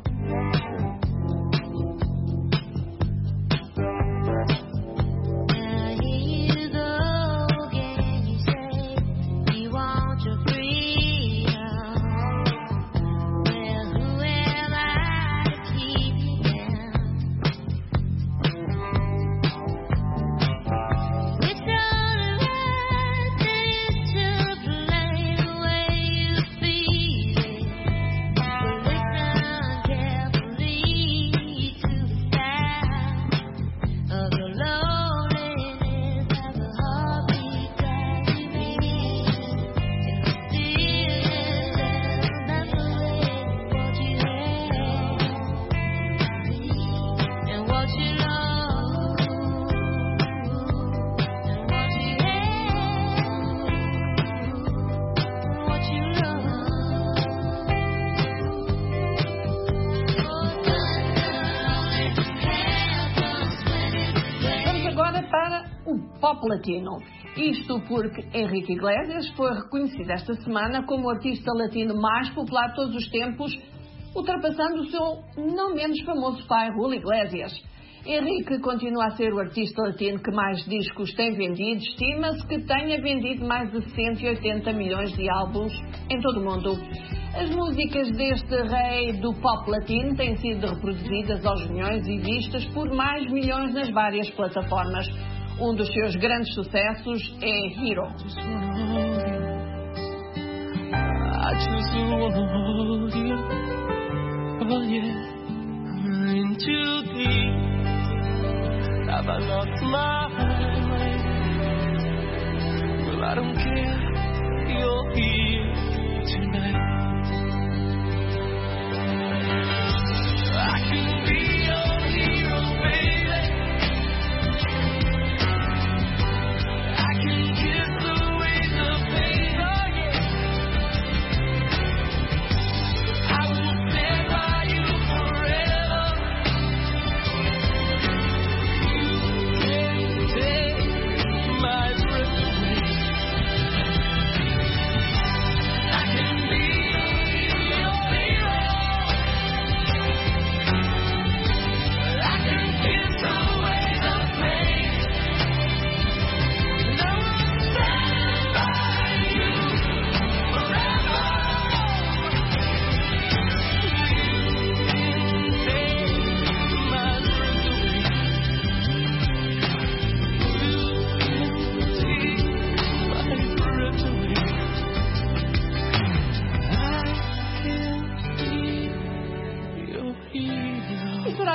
Pop latino. Isto porque Henrique Iglesias foi reconhecido esta semana como o artista latino mais popular de todos os tempos, ultrapassando o seu não menos famoso pai, Julio Iglesias. Henrique continua a ser o artista latino que mais discos tem vendido. Estima-se que tenha vendido mais de 180 milhões de álbuns em todo o mundo. As músicas deste rei do pop latino têm sido reproduzidas aos milhões e vistas por mais milhões nas várias plataformas. Um dos seus grandes sucessos é Hero. I just wanna hold you, oh yeah, I'm in too deep. Have I lost my way? Well, I don't care, you're here tonight. I can be your hero, baby. I can kiss away the pain, oh yeah. I will stand by you forever. You can take my breath away.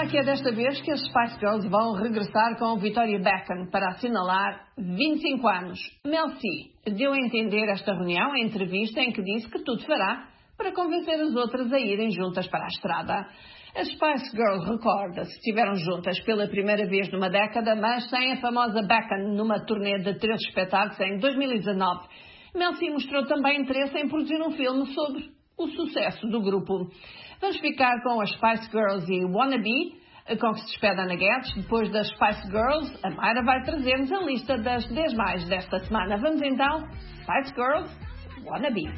que é desta vez que as Spice Girls vão regressar com Victoria Beckham para assinalar 25 anos. Mel C deu a entender esta reunião em entrevista em que disse que tudo fará para convencer as outras a irem juntas para a estrada. As Spice Girls, recorda-se, estiveram juntas pela primeira vez numa década, mas sem a famosa Beckham numa turnê de 3 espetáculos em 2019. Mel C mostrou também interesse em produzir um filme sobre o sucesso do grupo. Vamos ficar com as Spice Girls e Wannabe, com que se despede Ana Guedes. Depois das Spice Girls, a Mayra vai trazer-nos a lista das 10 mais desta semana. Vamos então, Spice Girls, Wannabe.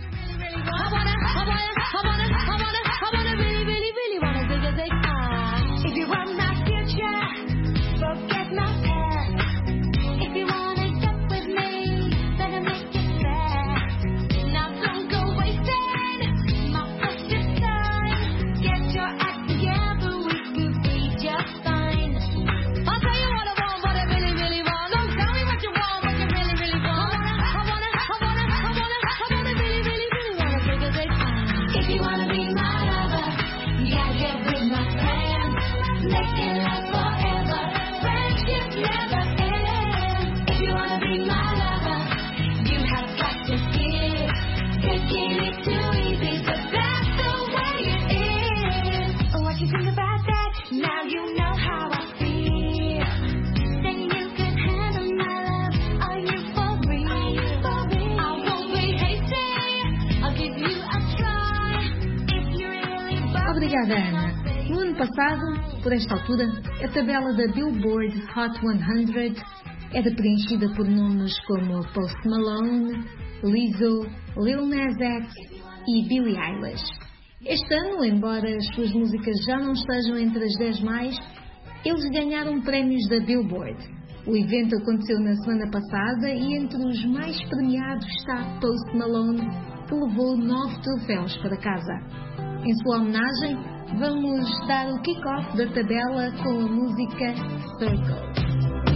If you want my future, forget my past. If you wanna get with me, better make it fast. Now don't go wasting my precious time. Get your act together, we could be just fine. I'll tell you what I want, what I really, really want. Don't tell me what you want, what you really, really want. I wanna really, really, really wanna take a big time. If you wanna be my lover, you gotta get with my friends. Make it last forever. Friendship never ends. If you wanna be my lover, you have got to give. Taking it too easy, but that's the way it is. What you think about that? Now you know how I feel. Think you can handle my love? Are you for real? I won't be hasty. I'll give you a try. If you really Obrigada, Ana. No ano passado, por esta altura, a tabela da Billboard Hot 100 era preenchida por nomes como Post Malone, Lizzo, Lil Nas X e Billie Eilish. Este ano, embora as suas músicas já não estejam entre as 10 mais, eles ganharam prémios da Billboard. O evento aconteceu na semana passada e entre os mais premiados está Post Malone, que levou 9 troféus para casa. Em sua homenagem, vamos dar o kick-off da tabela com a música Circle.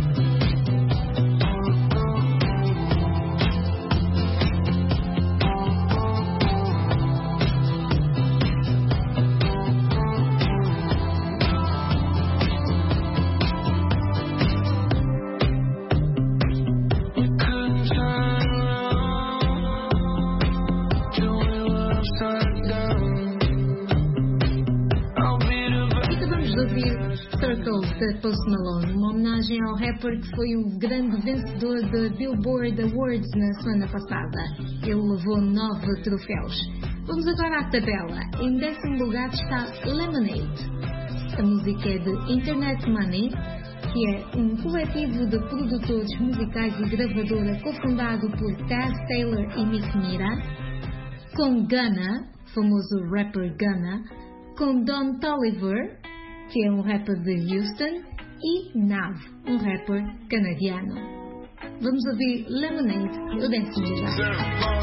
De Post Malone, uma homenagem ao rapper que foi o grande vencedor da Billboard Awards na semana passada. Ele levou 9 troféus. Vamos agora à tabela. Em 10º lugar está Lemonade. A música é de Internet Money, que é um coletivo de produtores musicais e gravadora cofundado por Taz Taylor e Mick Mira, com Gunna, famoso rapper Gunna, com Don Toliver, que é um rapper de Houston, e Nav, um rapper canadiano. Vamos ouvir Lemonade, o 10º lugar.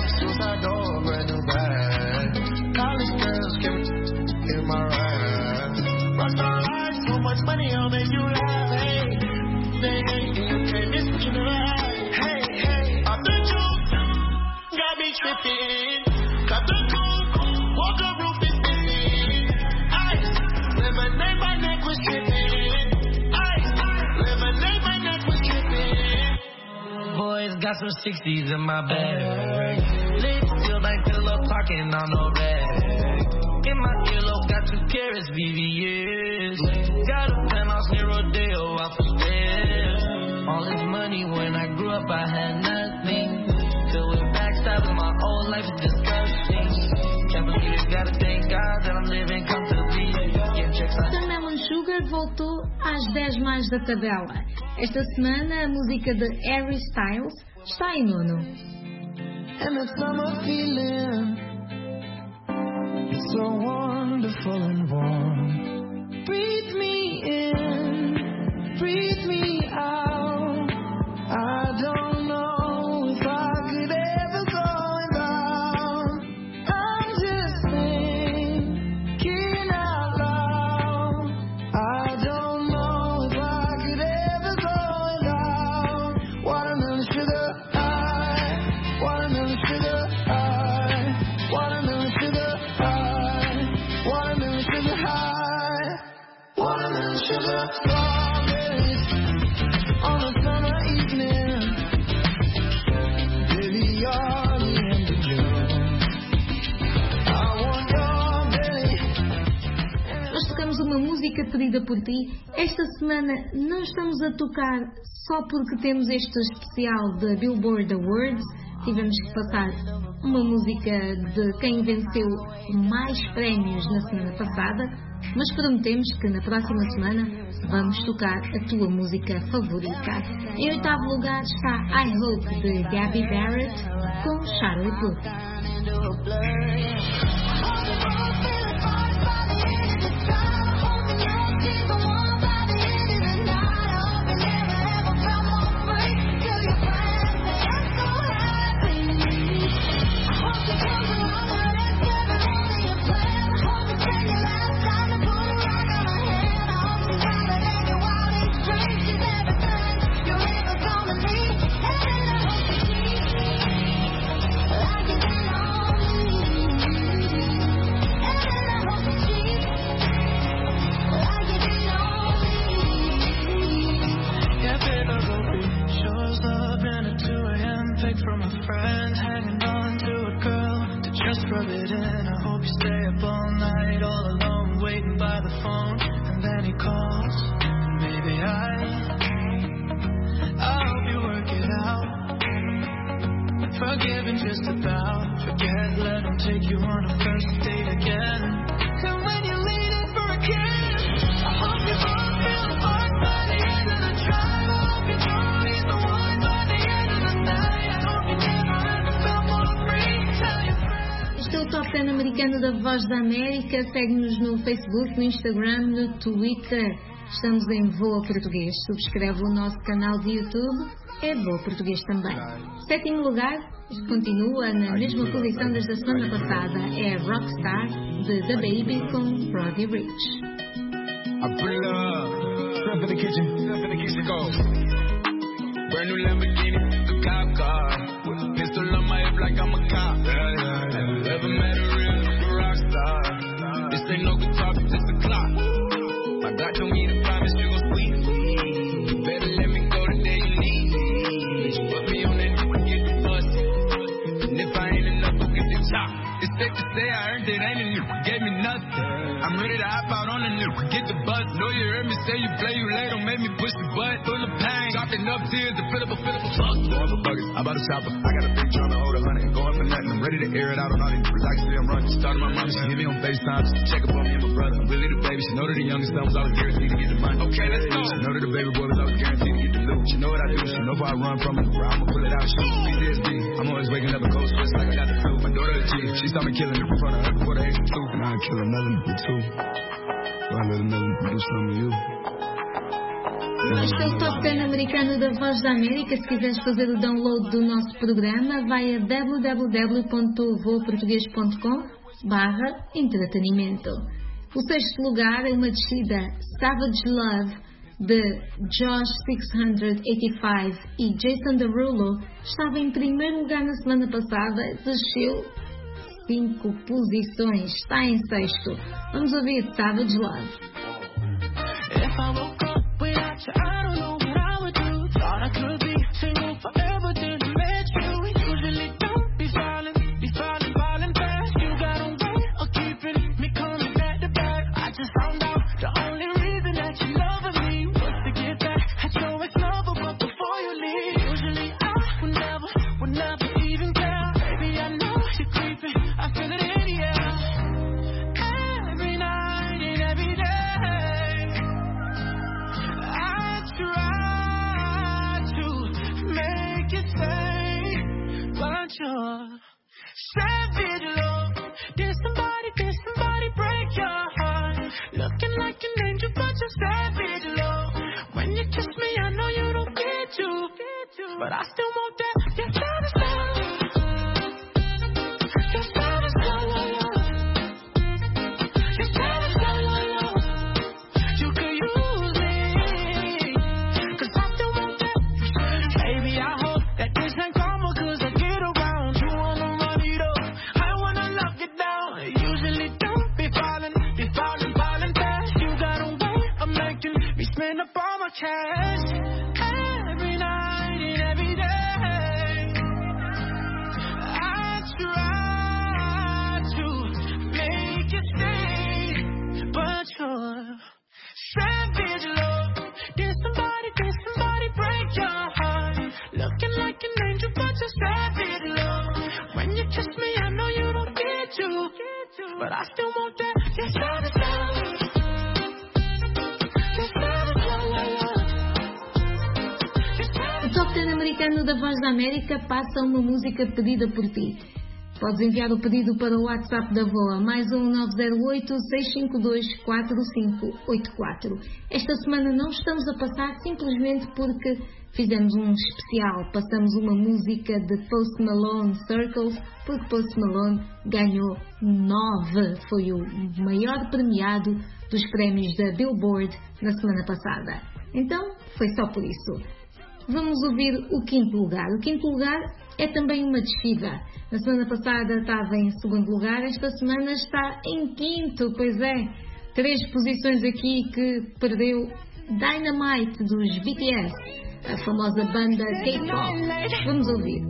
Got some 60s in my bag. Lit feel like pillow talking on no rag. In my earlobe got 2 carats, VVS. Got a penthouse near Rodeo off the stairs. All this money when I grew up I had nothing. Filled with backstabbing, my whole life is disgusting. Can't believe it, gotta thank God that I'm living comfortably. The Melon Sugar voltou às 10 mais da tabela. Esta semana a música de Harry Styles está em 9º. And that summer feeling, it's so wonderful and warm. Breathe me in, breathe me out. I don't know if I could ever go without. I'm just thinking out loud. I don't know if I could ever go without. Watermelon sugar high, watermelon sugar high, watermelon sugar high, watermelon sugar high, watermelon sugar. Uma música pedida por ti. Esta semana não estamos a tocar só porque temos este especial da Billboard Awards. Tivemos que passar uma música de quem venceu mais prémios na semana passada, mas prometemos que na próxima semana vamos tocar a tua música favorita. Em oitavo lugar está I Hope de Gabby Barrett com Charlotte Blue. Da Voz da América, segue-nos no Facebook, no Instagram, no Twitter. Estamos em Voa Português. Subscreve o nosso canal de YouTube, é Voa Português também. Sétimo lugar, continua na mesma posição desde a semana passada, é Rockstar de The Baby com Roddy Ricch. Brand new Lamborghini, a cop car, with a pistol on my hip like I'm a cop. Never met a real rock star. This ain't no guitar, it's just a clock. My God told me to promise you gon' squeeze me. You better let me go the day you leave me. She put me on that and get the bus. And if I ain't enough, I'll get the chop. It's safe to say I earned it, ain't a new, gave me nothing. I'm ready to hop out on the new, get the bus. Know you heard me say you play, you late, don't make me push the butt. Full of pain, dropping up tears, the fillable fuck. Going for buggers, I'm about to shop her. I got a big drum to hold 100, going for nothing. I'm ready to air it out on all these like I say I'm running. Started my mama, she hit me on FaceTime, just to check up on me and my brother. Willie the baby, she know that the youngest son was always guaranteed to get the money. Okay, let's go. She know that the baby boy was always guaranteed to get the loot. She know what I do, she know if I run from it, I'ma pull it out, shoot. PTSD, I'm always waking up a cold sweats like I got the flu. My daughter a G, she saw me killing her in front of her before the age of 2. And I'd kill another nigga too. Why let another nigga do something to you? Este é o Top 10 americano da Voz da América. Se quiseres fazer o download do nosso programa, vai a www.voaportugues.com/entretenimento. O sexto lugar é uma descida, Savage Love, de Josh 685 e Jason Derulo. Estava em primeiro lugar na semana passada, desceu 5 posições, está em sexto. Vamos ouvir Savage Love. I don't know what I would do. Thought I could be single forever, didn't let you. Usually don't be falling fast. You got a way of keeping me coming back to back. I just found out the only reason that you loving me was to get back at your ex-lover, but before you leave, usually I would never even care. Baby, I know you're creeping, I feel it in the air. Every night and every day. Savage love. Did somebody break your heart? Looking like an angel, but you're savage love. When you kiss me, I know you don't get you, but I still want that. You're savage love. You're savage love. You're savage love. You could use me, 'cause I still want that. Baby, I hope that this ain't karma, 'cause I get around you. Usually don't be falling fast. You got a way of making Trust me, I know you don't get to, but I still want that. Yes, savage love. Yes, savage love. O Top 10 americano da Voz da América passa uma música pedida por ti. Podes enviar o pedido para o WhatsApp da VOA, mais 908-652-4584. Esta semana não estamos a passar simplesmente porque fizemos um especial. Passamos uma música de Post Malone, Circles, porque Post Malone ganhou 9. Foi o maior premiado dos prémios da Billboard na semana passada. Então, foi só por isso. Vamos ouvir o quinto lugar. O quinto lugar é também uma descida. Na semana passada estava em segundo lugar, esta semana está em quinto, pois é. 3 posições aqui que perdeu Dynamite dos BTS, a famosa banda K-pop. Vamos ouvir.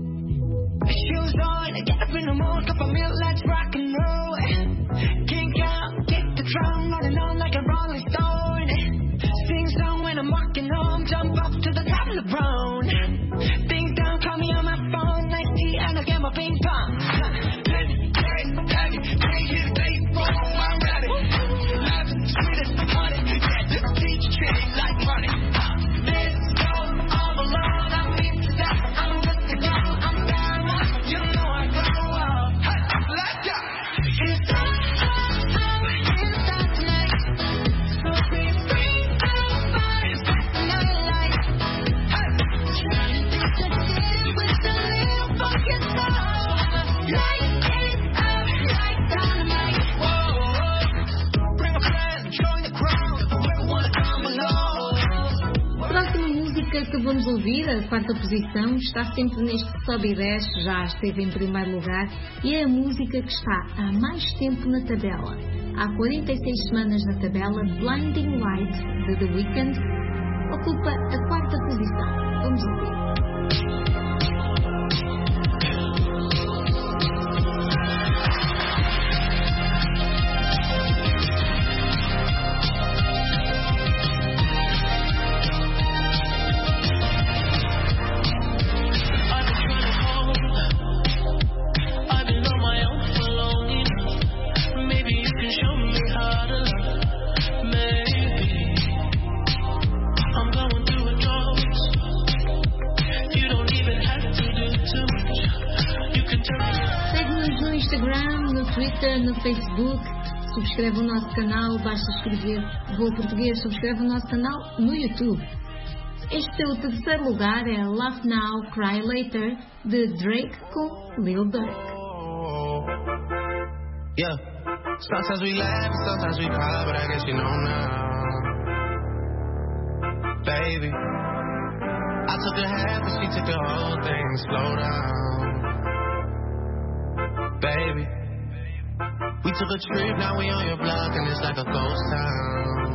I'm walking home, jump up to the top of the brown. Things down, call me on my phone. Nice tea, and I'll get my ping pong. Heavy, hit baseball, I'm ready. Life is sweet as honey. Yeah, this beach treat like money. This goes all alone. I mean to die, I'm good to go. I'm down, you know I go up. Let's go. It's time tonight. So please bring que vamos ouvir, a quarta posição, está sempre neste sobe e desce, já esteve em primeiro lugar e é a música que está há mais tempo na tabela. Há 46 semanas na tabela, Blinding Light de The Weeknd ocupa a quarta posição. Vamos ouvir. No Facebook, subscreve o nosso canal, basta escrever Voa Português, subscreve o nosso canal no YouTube. Este é o terceiro lugar, é Laugh Now, Cry Later, de Drake com Lil Durk. Yeah, sometimes we laugh, sometimes we cry, but I guess you know now. Baby, I took a half and she took the whole thing, slow down. Baby, we took a trip, now we on your block and it's like a ghost town.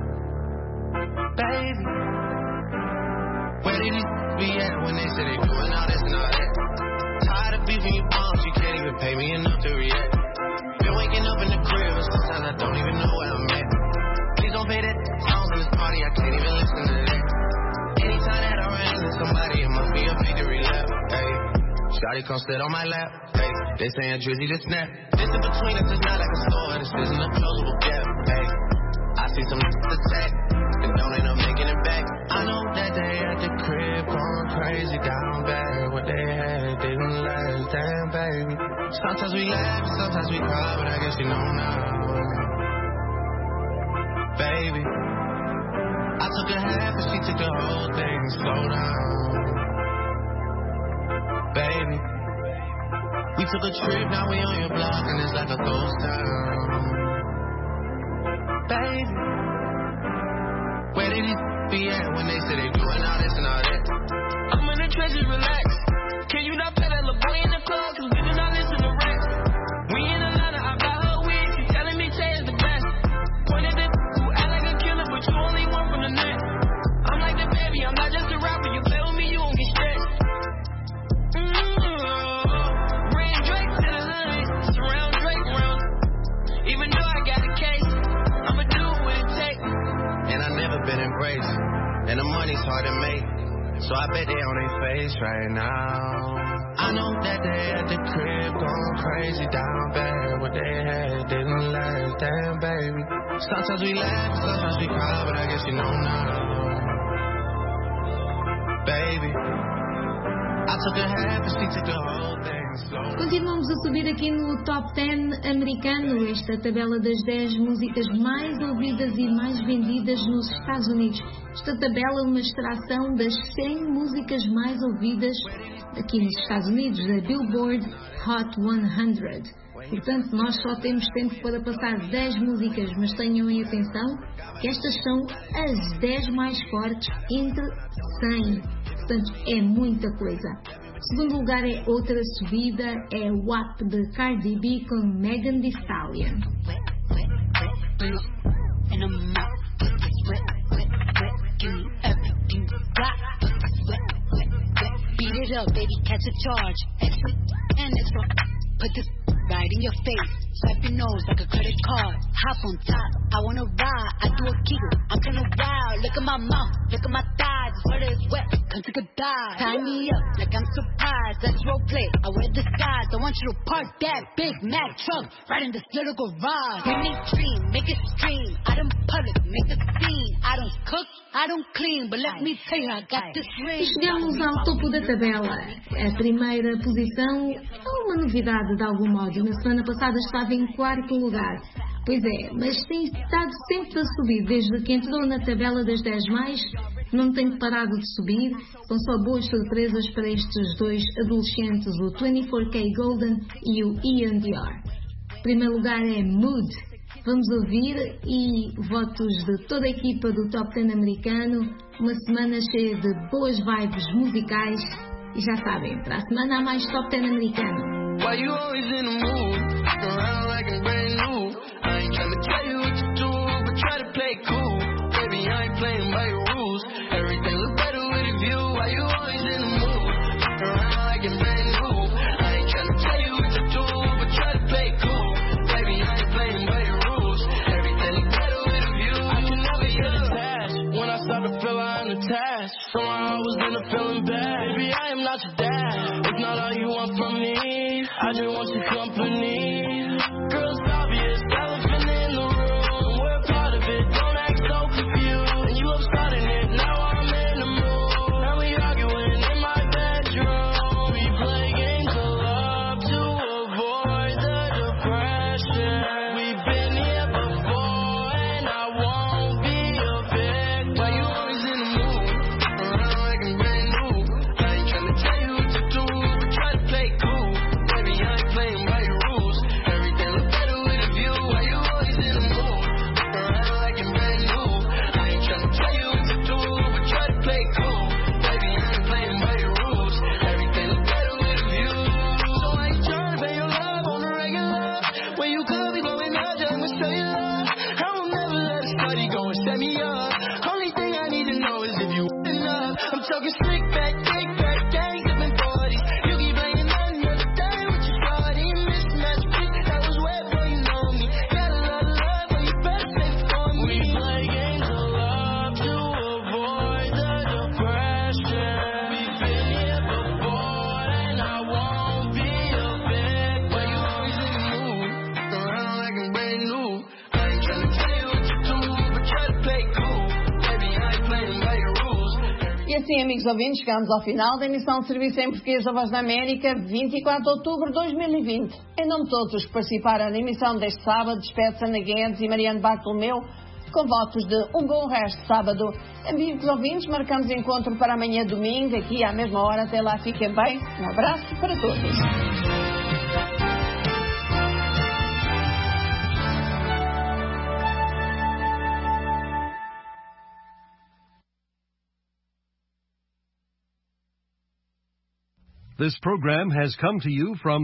Baby, where did these be at when they say they doing all this and all that? Tired of beefing you bums, you can't even pay me enough to react. Been waking up in the crib and sometimes I don't even know where I'm at. Please don't pay that songs in this party, I can't even listen to that. Anytime that I run into somebody, it must be a victory lap. Hey, shawty come sit on my lap. Hey, they saying Drizzy to snap. This in between us is not like a store, this isn't a closable gap. Hey, I see some attack and don't end up making it back. I know that they at the crib going crazy down bad. What they had didn't last, damn baby. Sometimes we laugh, sometimes we cry, but I guess you know now. Baby, I took a half and she took the whole thing, slow down. Baby, we took a trip, now we on your block and it's like a ghost town. Baby, where did these be at when they say they doing all this and all that? I'm in the trenches, relax. Can you not play that little boy in the club? Cause we do not listen to rap. We in Atlanta, I got her with. She telling me Tay is the best. Pointed at who act like a killer, but you only one from the net. I'm like the baby, I'm not just a rapper. You play with me, you won't get stressed. Bring Drake to the hood, surround Drake round. Even though I got a case, I'ma do what it takes. And I never been embraced, and the money's hard to make. So I bet they on their face right now. I know that they at the crib going Damn, baby. Sometimes we laugh, sometimes we cry, but I guess you know not alone. Baby, I took a half and she took the whole thing slow. Continuamos a subir aqui no Top 10 americano, esta tabela das 10 músicas mais ouvidas e mais vendidas nos Estados Unidos. Esta tabela é uma extração das 100 músicas mais ouvidas aqui nos Estados Unidos, da Billboard Hot 100. Portanto, nós só temos tempo para passar 10 músicas, mas tenham em atenção que estas são as 10 mais fortes entre 100. Portanto, é muita coisa. Segundo lugar é outra subida, é WAP de Cardi B com Megan Thee Stallion. Beat it up, baby, catch a charge. And it's put this right in your face. Swipe your nose like a credit card. Hop on top, I wanna ride. I do a kegel, I'm kinda wild. Look at my mouth, look at my thighs. Where it's wet, come take a dive. Tie me up like I'm surprised. Let's role play, I wear disguise. I want you to park that Big Mac truck right in this little garage. Give me dream, make it stream. I don't public, make a scene. I don't cook, I don't clean, but let me tell you, I got this ring. E chegamos ao topo da tabela. A primeira posição é uma novidade de algum modo. Na semana passada estava em quarto lugar. Pois é, mas tem estado sempre a subir. Desde que entrou na tabela das 10 mais, não tem parado de subir. São só boas surpresas para estes dois adolescentes, o 24K Golden e o Ian Dior. Em primeiro lugar é Mood. Vamos ouvir e votos de toda a equipa do Top 10 americano. Uma semana cheia de boas vibes musicais. E já sabem, para a semana há mais Top 10 americano. Why you always in the mood? Around like I'm brand new. I ain't tryna tell you what to do, but try to play cool. Baby, I ain't playing by your rules. Everything look better with a view. Why you always in the mood? Around like I'm brand new. I ain't tryna tell you what to do, but try to play cool. Baby, I ain't playing by your rules. Everything look better with a view. I can never get attached. When I start to feel I'm attached, somehow I was in a feeling bad. Baby, I am not your dad. It's not all you want from me. I just want your company. Girl, it's obvious, elephant in the room. We're part of it, don't act so confused. And you have started it, now I'm in the mood. Now we arguing in my bedroom. We play games of love to avoid the depression. We've been here before and I won't be a victim. Why you always in the mood? Around like I'm brand new. I ain't tryna tell you what to do, but try to play cool. Baby, I ain't playing by your rules. Everything look better with a view. Why you always in the mood? Around like I'm brand new. I ain't tryna tell you what to do, but try to play cool. Baby, I ain't playing by your rules. Everything look better with a view. So I ain't tryna pay your love on the regular. When you could be blowing up, just I'ma show you love. I will never let a study go and set me up. Only thing I need to know is if you enough. I'm talking slick back, kick back, gang sipping 40s. You keep playing nothing the other day with your body. Mismatch bitch, that was wet, boy, you know me. Got a lot of love, but you better save it for me. We play games of love to avoid the depression. We've been here before and I won't be a victim. Why you always in the mood? Around like I'm brand new. I ain't tryna tell you what to do, but try to play cool. Baby, I ain't playing by your rules. E assim, amigos ouvintes, chegamos ao final da emissão de Serviço em Português da Voz da América, 24 de outubro de 2020. Em nome de todos os que participaram na emissão deste sábado, despede-se Ana Guedes e Mariano Bartolomeu, com votos de um bom resto de sábado. Amigos ouvintes, marcamos encontro para amanhã domingo, aqui à mesma hora. Até lá, fiquem bem. Um abraço para todos. This program has come to you from